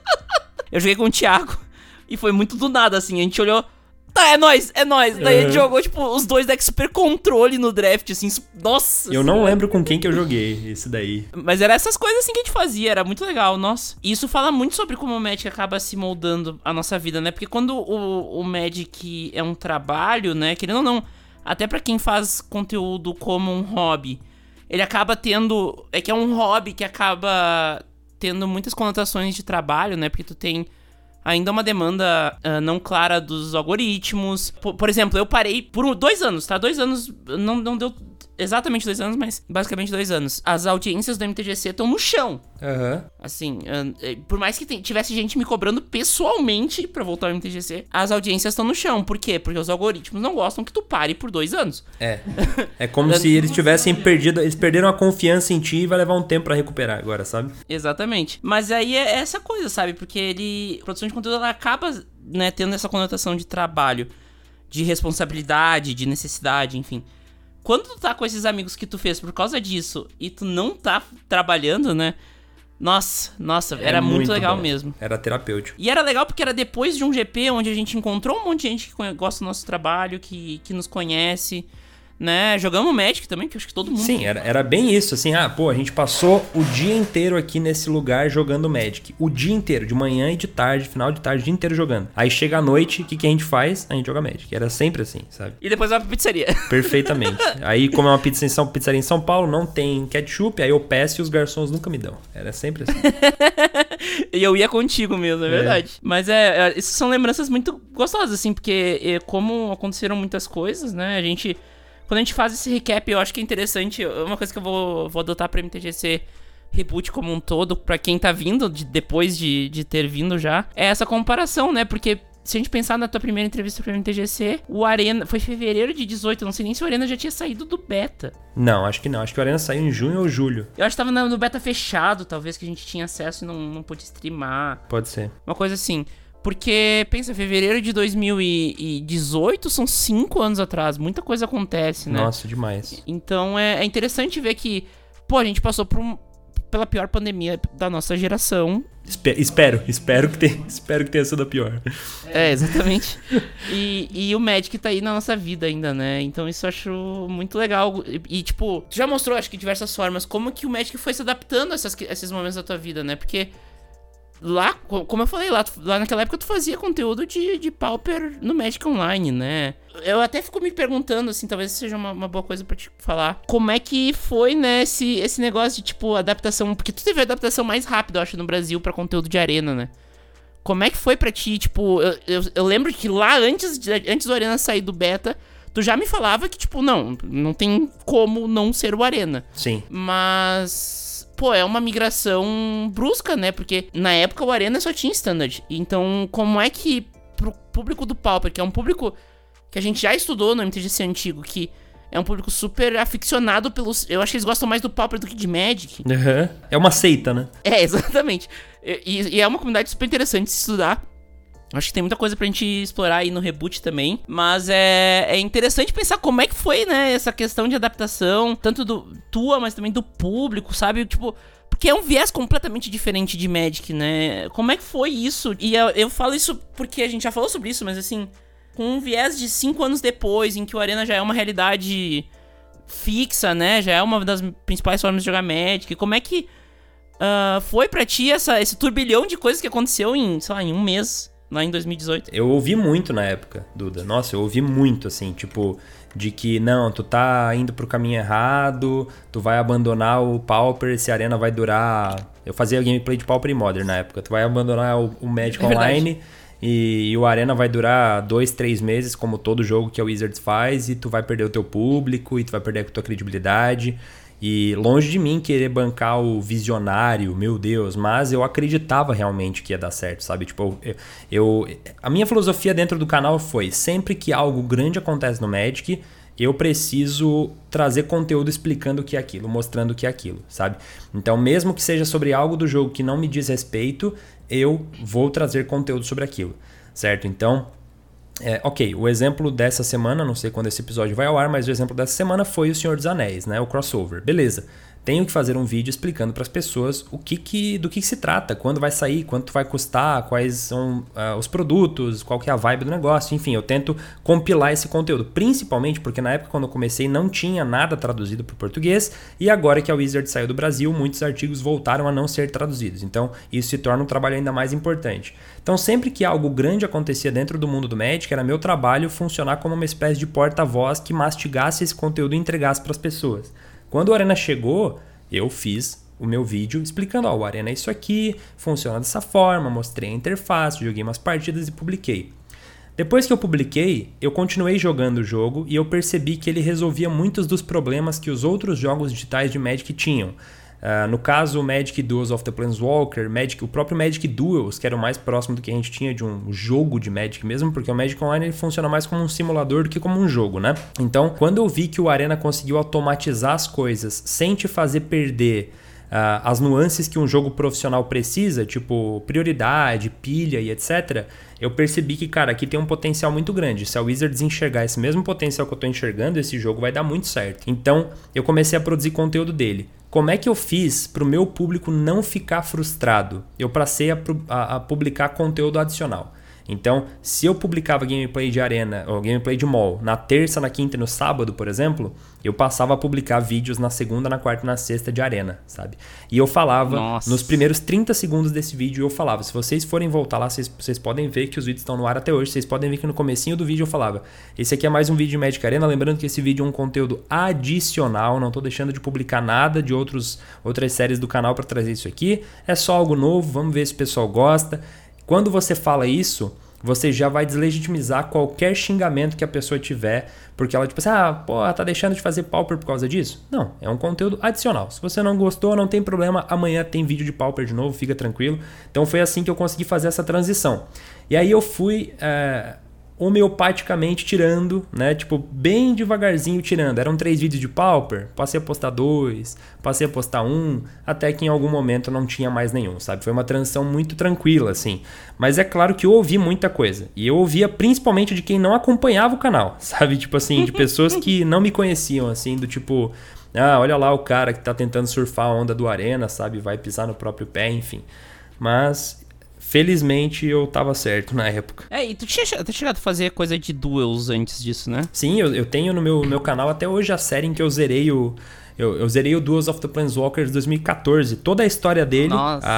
Eu joguei com o Thiago e foi muito do nada, assim. A gente olhou, tá, é nóis. Daí a gente jogou, tipo, os dois decks super controle no draft, assim. Nossa. Eu não lembro com quem que eu joguei esse daí. Mas era essas coisas assim que a gente fazia, era muito legal, nossa. E isso fala muito sobre como o Magic acaba se moldando a nossa vida, né? Porque quando o Magic é um trabalho, né? Querendo ou não, até pra quem faz conteúdo como um hobby, ele acaba tendo... É que é um hobby que acaba tendo muitas conotações de trabalho, né? Porque tu tem ainda uma demanda não clara dos algoritmos. Por exemplo, eu parei por 2 anos, tá? 2 anos, não deu exatamente 2 anos, mas basicamente 2 anos. As audiências do MTGC estão no chão. Assim, por mais que tivesse gente me cobrando pessoalmente pra voltar ao MTGC, as audiências estão no chão. Por quê? Porque os algoritmos não gostam que tu pare por 2 anos. É como se eles tivessem perdido, eles perderam a confiança em ti e vai levar um tempo pra recuperar agora, sabe? Exatamente. Mas aí é essa coisa, sabe? Porque a produção de conteúdo, ela acaba, né, tendo essa conotação de trabalho, de responsabilidade, de necessidade, enfim. Quando tu tá com esses amigos que tu fez por causa disso e tu não tá trabalhando, né? Nossa, era muito legal bom. Mesmo. Era terapêutico. E era legal porque era depois de um GP onde a gente encontrou um monte de gente que gosta do nosso trabalho, que nos conhece, né? Jogamos Magic também, que eu acho que todo mundo... Sim, era bem isso, assim, a gente passou o dia inteiro aqui nesse lugar jogando Magic. O dia inteiro, de manhã e de tarde, final de tarde, o dia inteiro jogando. Aí chega a noite, o que a gente faz? A gente joga Magic. Era sempre assim, sabe? E depois vai pra pizzaria. Perfeitamente. Aí, como é uma pizzaria em São Paulo, não tem ketchup, aí eu peço e os garçons nunca me dão. Era sempre assim. E eu ia contigo mesmo, é verdade. Mas essas são lembranças muito gostosas, assim, porque como aconteceram muitas coisas, né, quando a gente faz esse recap, eu acho que é interessante, uma coisa que eu vou adotar pra MTGC Reboot como um todo, pra quem tá vindo depois de ter vindo já, é essa comparação, né? Porque se a gente pensar na tua primeira entrevista pro MTGC, o Arena foi fevereiro de 18, não sei nem se o Arena já tinha saído do beta. Não, acho que não. Acho que o Arena saiu em junho ou julho. Eu acho que tava no beta fechado, talvez, que a gente tinha acesso e não pôde streamar. Pode ser. Uma coisa assim. Porque, pensa, fevereiro de 2018 são 5 anos atrás. Muita coisa acontece, né? Nossa, demais. Então é interessante ver que, a gente passou pela pior pandemia da nossa geração. Espero que tenha sido a pior. Exatamente. E o Magic tá aí na nossa vida ainda, né? Então isso eu acho muito legal. E tipo, tu já mostrou, acho que de diversas formas, como que o Magic foi se adaptando a esses momentos da tua vida, né? Porque... lá, como eu falei, lá naquela época tu fazia conteúdo de Pauper no Magic Online, né? Eu até fico me perguntando, assim, talvez seja uma boa coisa pra te falar. Como é que foi, né, esse negócio de, tipo, adaptação... Porque tu teve a adaptação mais rápida, eu acho, no Brasil pra conteúdo de Arena, né? Como é que foi pra ti, tipo... Eu lembro que lá, antes do Arena sair do beta, tu já me falava que, tipo, não tem como não ser o Arena. Sim. Mas... é uma migração brusca, né? Porque na época o Arena só tinha Standard. Então, como é que pro público do Pauper, que é um público que a gente já estudou no MTGC antigo, que é um público super aficionado pelos... Eu acho que eles gostam mais do Pauper do que de Magic. Uhum. É uma seita, né? Exatamente. E é uma comunidade super interessante de se estudar. Acho que tem muita coisa pra gente explorar aí no Reboot também. Mas é interessante pensar como é que foi, né? Essa questão de adaptação. Tanto tua, mas também do público, sabe? Tipo... Porque é um viés completamente diferente de Magic, né? Como é que foi isso? E eu falo isso porque a gente já falou sobre isso, mas assim... Com um viés de 5 anos depois, em que o Arena já é uma realidade fixa, né? Já é uma das principais formas de jogar Magic. Como é que foi pra ti esse turbilhão de coisas que aconteceu em, sei lá, em um mês... lá em 2018. Eu ouvi muito na época, Duda. Nossa, eu ouvi muito, assim, tipo... de que, não, tu tá indo pro caminho errado, tu vai abandonar o Pauper, esse Arena vai durar... Eu fazia gameplay de Pauper e Modern na época. Tu vai abandonar o Magic Online e o Arena vai durar 2, 3 meses, como todo jogo que a Wizards faz, e tu vai perder o teu público, e tu vai perder a tua credibilidade... E longe de mim querer bancar o visionário, meu Deus, mas eu acreditava realmente que ia dar certo, sabe? Tipo, a minha filosofia dentro do canal foi, sempre que algo grande acontece no Magic, eu preciso trazer conteúdo explicando o que é aquilo, mostrando o que é aquilo, sabe? Então, mesmo que seja sobre algo do jogo que não me diz respeito, eu vou trazer conteúdo sobre aquilo, certo? Então... ok, o exemplo dessa semana, não sei quando esse episódio vai ao ar, mas o exemplo dessa semana foi o Senhor dos Anéis, né? O crossover. Beleza. Tenho que fazer um vídeo explicando para as pessoas do que se trata, quando vai sair, quanto vai custar, quais são os produtos, qual que é a vibe do negócio. Enfim, eu tento compilar esse conteúdo, principalmente porque na época quando eu comecei não tinha nada traduzido para o português e agora que a Wizard saiu do Brasil, muitos artigos voltaram a não ser traduzidos. Então, isso se torna um trabalho ainda mais importante. Então, sempre que algo grande acontecia dentro do mundo do Magic, era meu trabalho funcionar como uma espécie de porta-voz que mastigasse esse conteúdo e entregasse para as pessoas. Quando o Arena chegou, eu fiz o meu vídeo explicando, ó, o Arena é isso aqui, funciona dessa forma, mostrei a interface, joguei umas partidas e publiquei. Depois que eu publiquei, eu continuei jogando o jogo e eu percebi que ele resolvia muitos dos problemas que os outros jogos digitais de Magic tinham. No caso, o Magic Duels of the Planeswalker, o próprio Magic Duels, que era o mais próximo do que a gente tinha de um jogo de Magic mesmo, porque o Magic Online ele funciona mais como um simulador do que como um jogo, né? Então, quando eu vi que o Arena conseguiu automatizar as coisas sem te fazer perder as nuances que um jogo profissional precisa, tipo prioridade, pilha e etc., eu percebi que, cara, aqui tem um potencial muito grande. Se a Wizards enxergar esse mesmo potencial que eu tô enxergando, esse jogo vai dar muito certo. Então, eu comecei a produzir conteúdo dele. Como é que eu fiz para o meu público não ficar frustrado? Eu passei a publicar conteúdo adicional. Então, se eu publicava gameplay de Arena ou gameplay de MOL na terça, na quinta e no sábado, por exemplo, eu passava a publicar vídeos na segunda, na quarta e na sexta de Arena, sabe? E eu falava, nos primeiros 30 segundos desse vídeo, eu falava, se vocês forem voltar lá, vocês podem ver que os vídeos estão no ar até hoje, vocês podem ver que no comecinho do vídeo eu falava, esse aqui é mais um vídeo de Magic Arena, lembrando que esse vídeo é um conteúdo adicional, não estou deixando de publicar nada de outras séries do canal para trazer isso aqui, é só algo novo, vamos ver se o pessoal gosta. Quando você fala isso, você já vai deslegitimizar qualquer xingamento que a pessoa tiver, porque ela tipo assim, tá deixando de fazer Pauper por causa disso? Não, é um conteúdo adicional. Se você não gostou, não tem problema, amanhã tem vídeo de Pauper de novo, fica tranquilo. Então foi assim que eu consegui fazer essa transição. E aí eu fui homeopaticamente tirando, né? Tipo, bem devagarzinho tirando. Eram 3 vídeos de Pauper, passei a postar 2, passei a postar 1, até que em algum momento não tinha mais nenhum, sabe? Foi uma transição muito tranquila, assim. Mas é claro que eu ouvi muita coisa. E eu ouvia principalmente de quem não acompanhava o canal, sabe? Tipo assim, de pessoas que não me conheciam, assim, do tipo... olha lá o cara que tá tentando surfar a onda do Arena, sabe? Vai pisar no próprio pé, enfim. Mas... felizmente eu tava certo na época. E tu tinha até chegado a fazer coisa de duels antes disso, né? Sim, eu tenho no meu canal até hoje a série em que eu zerei eu zerei o Duels of the Planeswalker de 2014. Toda a história dele,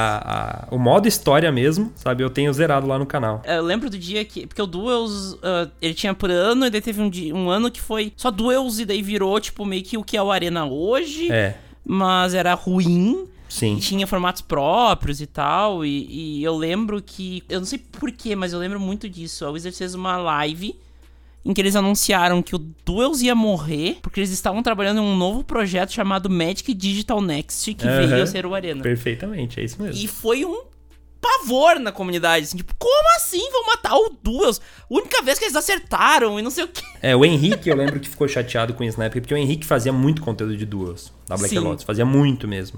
o modo história mesmo, sabe? Eu tenho zerado lá no canal. Eu lembro do dia que... porque o Duels, ele tinha por ano, e daí teve um ano que foi só Duels, e daí virou, tipo, meio que o que é o Arena hoje. Mas era ruim. Sim. E tinha formatos próprios e tal, e eu lembro que... eu não sei porquê, mas eu lembro muito disso. A Wizards fez uma live em que eles anunciaram que o Duels ia morrer, porque eles estavam trabalhando em um novo projeto chamado Magic Digital Next, que veio a ser o Arena. Perfeitamente, é isso mesmo. E foi um pavor na comunidade, assim, tipo, como assim vão matar o Duels? Única vez que eles acertaram e não sei o quê. O Henrique, eu lembro que ficou chateado com o Sniper, porque o Henrique fazia muito conteúdo de Duels, da Black Lotus, fazia muito mesmo.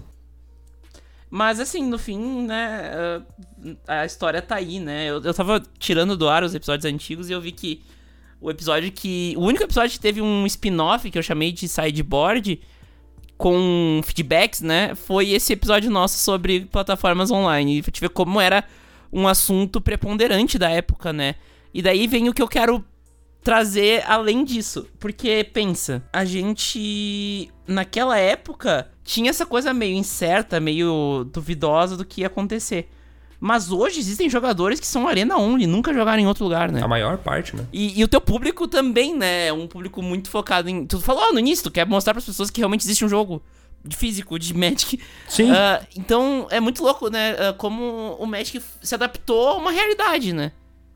Mas assim, no fim, né, a história tá aí, né? Eu tava tirando do ar os episódios antigos e eu vi que o único episódio que teve um spin-off, que eu chamei de Sideboard, com feedbacks, né, foi esse episódio nosso sobre plataformas online. E pra te ver como era um assunto preponderante da época, né? E daí vem o que eu quero trazer além disso. Porque, pensa, a gente, naquela época, tinha essa coisa meio incerta, meio duvidosa do que ia acontecer. Mas hoje existem jogadores que são Arena Only, nunca jogaram em outro lugar, né? A maior parte, né? E o teu público também, né? É um público muito focado em... tu falou no início, tu quer mostrar pras pessoas que realmente existe um jogo de físico, de Magic. Sim. Então, é muito louco, né? Como o Magic se adaptou a uma realidade, né?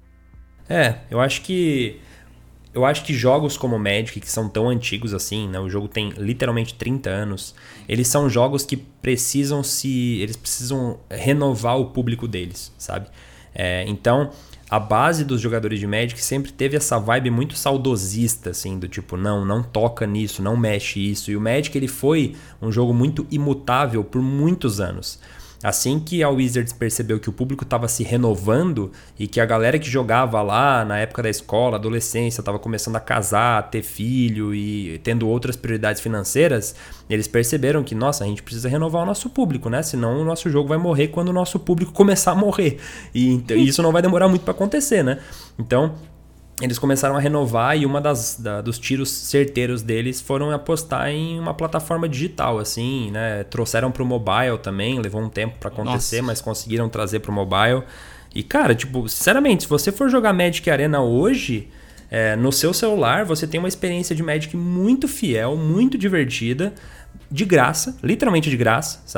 Eu acho que jogos como o Magic, que são tão antigos assim, né? O jogo tem literalmente 30 anos. Eles são jogos que precisam renovar o público deles, sabe? Então, a base dos jogadores de Magic sempre teve essa vibe muito saudosista, assim, do tipo, não toca nisso, não mexe isso. E o Magic, ele foi um jogo muito imutável por muitos anos. Assim que a Wizards percebeu que o público estava se renovando e que a galera que jogava lá na época da escola, adolescência, estava começando a casar, ter filho e tendo outras prioridades financeiras, eles perceberam que, nossa, a gente precisa renovar o nosso público, né? Senão o nosso jogo vai morrer quando o nosso público começar a morrer. E isso não vai demorar muito para acontecer, né? Então, eles começaram a renovar e uma dos tiros certeiros deles foram apostar em uma plataforma digital, assim, né? Trouxeram pro mobile também, levou um tempo para acontecer, mas conseguiram trazer pro mobile. E, cara, tipo, sinceramente, se você for jogar Magic Arena hoje, no seu celular, você tem uma experiência de Magic muito fiel, muito divertida, de graça, literalmente de graça, sabe?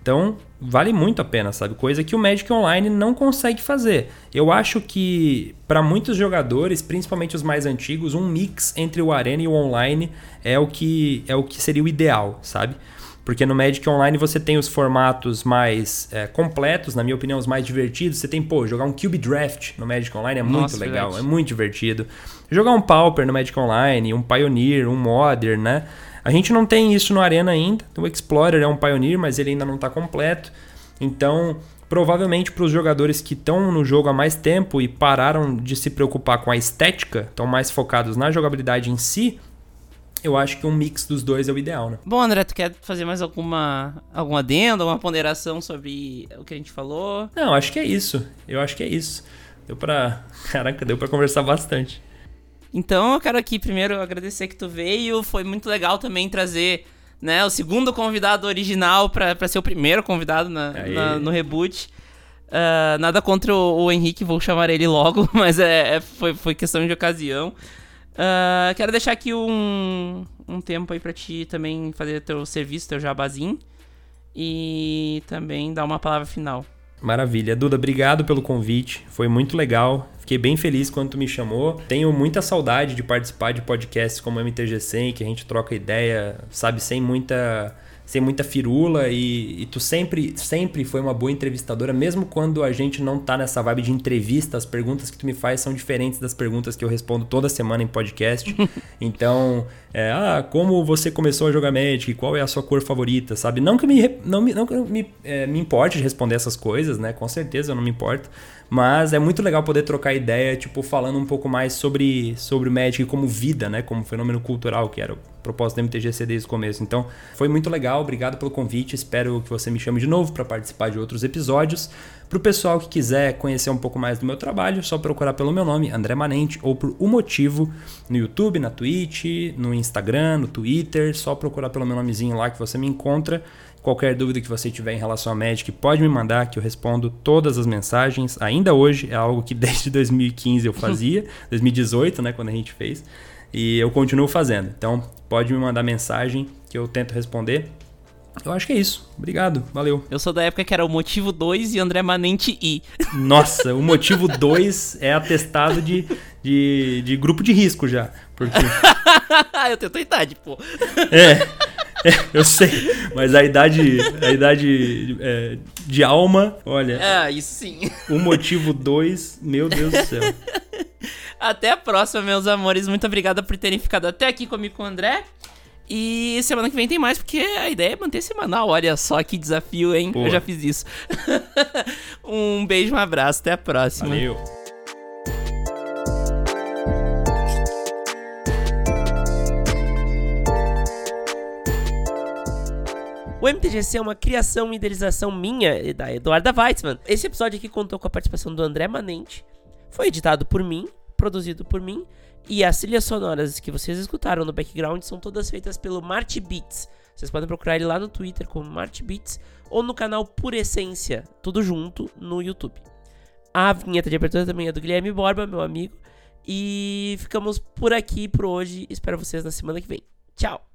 Então, vale muito a pena, sabe? Coisa que o Magic Online não consegue fazer. Eu acho que, para muitos jogadores, principalmente os mais antigos, um mix entre o Arena e o Online é o que seria o ideal, sabe? Porque no Magic Online você tem os formatos mais completos, na minha opinião, os mais divertidos. Você tem, jogar um Cube Draft no Magic Online é muito legal, verdade. É muito divertido. Jogar um Pauper no Magic Online, um Pioneer, um Modern, né? A gente não tem isso no Arena ainda. O Explorer é um Pioneer, mas ele ainda não está completo. Então, provavelmente para os jogadores que estão no jogo há mais tempo e pararam de se preocupar com a estética, estão mais focados na jogabilidade em si, eu acho que um mix dos dois é o ideal, né? Bom, André, tu quer fazer mais algum adendo, alguma ponderação sobre o que a gente falou? Não, acho que é isso. Eu acho que é isso. Deu pra conversar bastante. Então, eu quero aqui primeiro agradecer que tu veio. Foi muito legal também trazer, né, o segundo convidado original pra ser o primeiro convidado no reboot. Nada contra o Henrique, vou chamar ele logo, mas foi questão de ocasião. Quero deixar aqui um tempo aí pra ti também fazer teu serviço, teu jabazinho. E também dar uma palavra final. Maravilha. Duda, obrigado pelo convite. Foi muito legal. Fiquei bem feliz quando tu me chamou. Tenho muita saudade de participar de podcasts como o MTG100, que a gente troca ideia, sabe, sem muita firula. E tu sempre foi uma boa entrevistadora, mesmo quando a gente não tá nessa vibe de entrevista. As perguntas que tu me faz são diferentes das perguntas que eu respondo toda semana em podcast. Então, como você começou a jogar Magic? Qual é a sua cor favorita, sabe? Não que eu me importe de responder essas coisas, né? Com certeza eu não me importo. Mas é muito legal poder trocar ideia, tipo, falando um pouco mais sobre o Magic como vida, né? Como fenômeno cultural, que era o propósito do MTGC desde o começo. Então, foi muito legal. Obrigado pelo convite. Espero que você me chame de novo para participar de outros episódios. Para o pessoal que quiser conhecer um pouco mais do meu trabalho, é só procurar pelo meu nome, André Manente, ou por O Motivo, no YouTube, na Twitch, no Instagram, no Twitter. Só procurar pelo meu nomezinho lá que você me encontra. Qualquer dúvida que você tiver em relação a Magic, pode me mandar que eu respondo todas as mensagens. Ainda hoje é algo que desde 2015 eu fazia, 2018, né, quando a gente fez, e eu continuo fazendo. Então, pode me mandar mensagem que eu tento responder. Eu acho que é isso. Obrigado, valeu. Eu sou da época que era o Motivo 2 e André Manente I. Nossa, o Motivo 2 é atestado de grupo de risco já. Porque... eu tenho tua idade, pô. Eu sei, mas a idade de alma, olha... isso sim. O Motivo 2, meu Deus do céu. Até a próxima, meus amores. Muito obrigado por terem ficado até aqui comigo com o André. E semana que vem tem mais, porque a ideia é manter semanal. Olha só que desafio, hein? Pô. Eu já fiz isso. Um beijo, um abraço. Até a próxima. Valeu. O MTGC é uma criação e idealização minha e da Eduarda Weitzman. Esse episódio aqui contou com a participação do André Manente. Foi editado por mim, produzido por mim. E as trilhas sonoras que vocês escutaram no background são todas feitas pelo Marty Beats. Vocês podem procurar ele lá no Twitter como Marty Beats ou no canal Pura Essência, tudo junto no YouTube. A vinheta de abertura também é do Guilherme Borba, meu amigo. E ficamos por aqui por hoje. Espero vocês na semana que vem. Tchau!